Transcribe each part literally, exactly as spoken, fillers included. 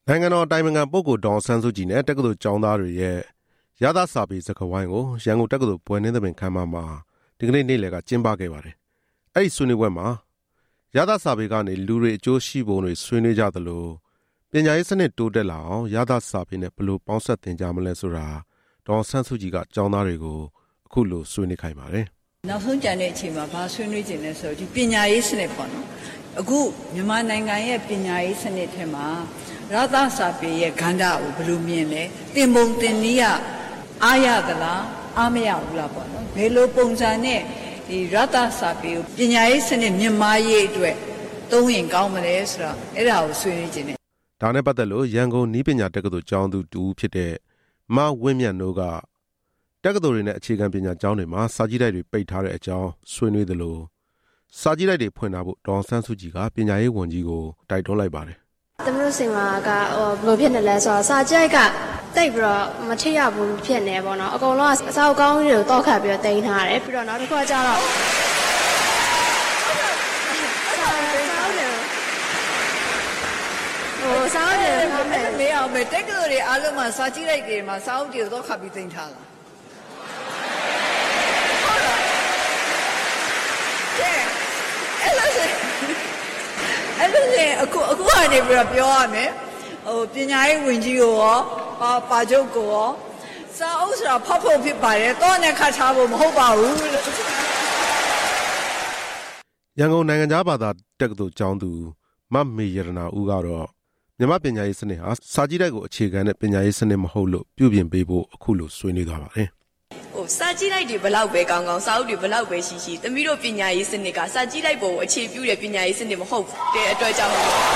နိုင်ငံတော်တိုင်ပင်ခံပုဂ္ဂိုလ်ဒေါ်အောင်ဆန်းစုကြည်နဲ့တက္ကသိုလ်ကျောင်းသားတွေရဲ့ရသစာပေစကားဝိုင်းကိုရန်ကုန်တက္ကသိုလ်ဘွဲ့နှင်းသဘင်ခမ်းမမှာဒီကနေ့နေ့လယ်ကကျင်းပခဲ့ပါတယ်။အဲ့ဒီဆွေးနွေးပွဲမှာရသစာပေကနေလူတွေအကျိုးရှိပုံတွေဆွေးနွေးကြသလိုပညာရေးစနစ်တိုးတက်လာအောင်ရသစာပေနဲ့ဘယ်လိုပေါင်းစပ်သင်ကြားမလဲဆိုတာဒေါ်အောင်ဆန်းစုကြည်ကကျောင်းသားတွေကိုအခုလိုဆွေးနွေးခိုင်းပါတယ်။နောက်ဆုံးကြံတဲ့အချိန်မှာဘာဆွေးနွေးခြင်းလဲဆိုတော့ဒီပညာရေးစနစ်ပေါ့နော်။အခုမြန်မာနိုင်ငံရဲ့ပညာရေးစနစ်ထဲမှာရသစာပေရဲ့ကဏ္ဍကိုဘယ်လိုမြင်လဲသင်ပုံသင်နည်းကအားရသလားအားမရဘူးလားပေါ့နော်ဘယ်လိုပုံစံနဲ့ဒီရသစာပေကိုပညာရေးစနစ်မြင့်မားရေးအတွက်သုံးရင်ကောင်းမလဲဆိုတော့အဲ့ဒါကိုဆွေးနွေးခြင်းနဲ့ဒါနဲ့ပတ်သက်လို့ရန်ကုန်နည်းပညာတက္ကသိုလ်ကျောင်းသူတူဖြစ်တဲ့မဝင်းမြတ်နိုးကတက္ကသိုလ်တွေနဲ့အခြေခံပညာကျောင်းတွေမှာစာကြည့်တိုက်တွေပိတ်ထားတဲ့အကြောင်းဆွေးနွေးသလိုစာကြည့်တိုက်တွေဖွင့်ထားဖို့ဒေါ်အောင်ဆန်းစုကြည်ကပညာရေးဝန်ကြီးကိုတိုက်တွန်းလိုက်ပါတယ်သမီးတို့စင်မာကဟိုဘယ်လိုဖြစ်နေလဲဆိုတော့စာကြိုက်ကတိတ်ပြီးတော့မထည့်ရဘူးဖြစ်နေပေါ့နော်အကုန်လုံးအစာအုပ်ကောင်းကြီးတွေကိုတောက်ခတ်ပြီးတော့တင်ထားတယ်ပြီးတော့နောက်တစ်ခါကျတော့ဟိုစာအုပ်တွေမေးအောင်မေးတက္ကသိုလ်တွေအားလုံးမှာစာကြည့်လိုက်တွေမှာစာအုပ်တွေကိုတောက်ခတ်ပြီးတင်ထားလားအဲ့လိုဆိုအဲ့လိုဆိုအခုအခုကနေပြီးတော့ပြောရမယ်ဟိုပညာရေးဝန်ကြီးကိုရောပါပါချုပ်ကိုရောစာအုပ်ဆိုတာဖတ်ဖို့ဖြစ်ပါတယ်တော့နဲ့ခတ်ထားဖို့မဟုတ်ပါဘူးရန်ကုန်နိုင်ငံသားဘာသာတက္ကသိုလ်ကျောင်းသူမမေရတနာဦးကတော့မြန်မာပညာရေးစနစ်ဟာစာကြည့်တိုက်ကိုအခြေခံတဲ့ပညာရေးစနစ်မဟုတ်လို့ပြုပြင်ပေးဖို့အခုလိုဆွေးနွေးသွားပါတယ်ဟိုစာကြည့်လိုက်တွေဘလောက်ပဲကောင်းကောင်းစာအုပ်တွေဘလောက်ပဲရှိရှိသမီးတို့ပညာရေးစနစ်ကစာကြည့်လိုက်ပုံကိုအခြေပြုတဲ့ပညာရေးစနစ်မဟုတ်တဲ့အတွက်ကြောင့်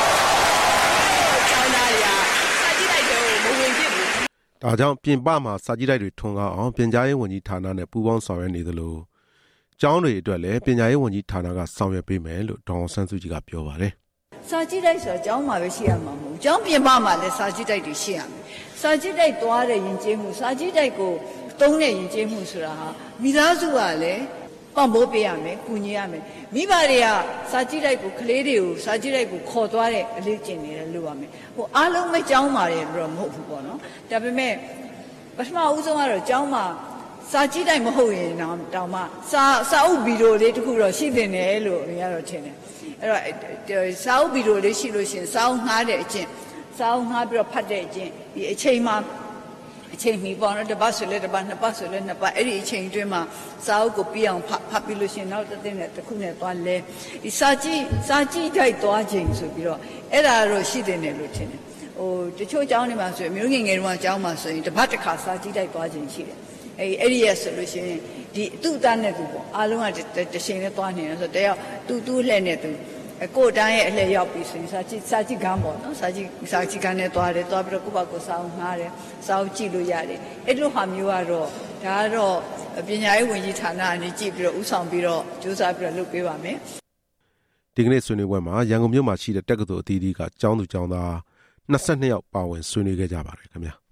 ကျောင်းသားတွေကစာကြည့်လိုက်တွေကိုမဝင်ဖြစ်ဘူးဒါကြောင့်ပြင်ပမှာစာကြည့်တိုက်တွေထွန်းကားအောင်ပညာရေးဝန်ကြီးဌာနနဲ့ပူးပေါင်းဆောင်ရွက်နေသလိုကျောင်းတွေအတွက်လည်းပညာရေးဝန်ကြီးဌာနကဆောင်ရွက်ပေးမယ်လို့ဒေါ်အောင်ဆန်းစုကြည်ကပြောပါတယ်စာကြည့်တိုက်ဆိုတော့ကျောင်းမှာပဲရှိရမှာမဟုတ်ကျောင်းပြင်ပမှာလည်းစာကြည့်တိုက်တွေရှိရမယ်စာကြည့်တိုက်သွားတဲ့ယဉ်ကျေးမှုစာကြည့်တိုက်ကိုသုံးတဲ့ယဉ်ကျေးမှုဆိုတာဟာမိသားစုကလည်းပံ့ပိုးပေးရမယ်၊ကူညီရမယ်။မိဘတွေကစာကြည့်တိုက်ကိုကလေးတွေကိုစာကြည့်တိုက်ကိုခေါ်သွားတဲ့အလေးကျင့်နေတယ်လို့ပါမယ်။ဟိုအားလုံးပဲကျောင်းပါတယ်လို့တော့မဟုတ်ဘူးပေါ့နော်။ဒါပေမဲ့ပထမဦးဆုံးကတော့ကျောင်းမှာစာကြည့်တိုက်မဟုတ်ရင်တော့တောင်မှစာစာအုပ်ဗီဒီယိုလေးတစ်ခုတော့ရှိသင့်တယ်လို့အများတော့ထင်တယ်။အဲ့တော့စာအုပ်ဗီဒီယိုလေးရှိလို့ရှိရင်စာအုပ်ငှားတဲ့အကျင့်စာအုပ်ငှားပြီးတော့ဖတ်တဲ့အကျင့်ဒီအချိန်မှာအချိန်မီပေါ့နော်တစ်ပတ်ဆိုလဲတစ်ပတ်နှစ်ပတ်ဆိုလဲနှစ်ပတ်အဲ့ဒီအချိန်အတွင်းမှာစာအုပ်ကိုပြီးအောင်ဖတ်ဖတ်ပြီးလို့ရှိရင်နောက်တစ်သိန်းနဲ့တစ်ခုနဲ့သွားလဲဒီစာကြည့်စာကြည့်တိုက်သွားခြင်းဆိုပြီးတော့အဲ့ဒါတော့ရှိတယ်နဲ့လို့ထင်တယ်ဟိုတချို့ကျောင်းတွေမှာဆိုရင်မျိုးငယ်ငယ်တုန်းကကျောင်းမှာဆိုရင်တစ်ပတ်တစ်ခါစာကြည့်တိုက်သွားခြင်းရှိတယ်အဲ့အဲ့ဒီရဆိုလို့ရှိရင်ဒီသူ့အတန်းနဲ့သူပေါ့အားလုံးကတစ်ချိန်နဲ့သွားနေတယ်ဆိုတော့တယောက်သူ့သူ့လှည့်နဲ့သူကိုတန်းရဲ့အလှည့်ရောက်ပြီဆိုရင်စာကြည့်စာကြည့်ကန်းပေါ့နော်စာကြည့်စာကြည့်ကန်းနဲ့သွားတယ်သွားပြီးတော့ကိုယ့်ဘက်ကိုစာအုပ်ငှားတယ်စာအုပ်ကြည့်လို့ရတယ်အဲ့လိုဟာမျိုးကတော့ဒါကတော့ပညာရေးဝန်ကြီးဌာနအနေကြည့်ပြီးတော့ဥဆောင်ပြီးတော့စူးစမ်းပြီးတော့လုပ်ပေးပါမယ်ဒီကနေ့ဆွေးနွေးပွဲမှာရန်ကုန်မြို့မှာရှိတဲ့တက္ကသိုလ်အသီးသီးကကျောင်းသူကျောင်းသားနှစ်ဆယ့်နှစ်ယောက်ပါဝင်ဆွေးနွေးခဲ့ကြပါတယ်ခင်ဗျာ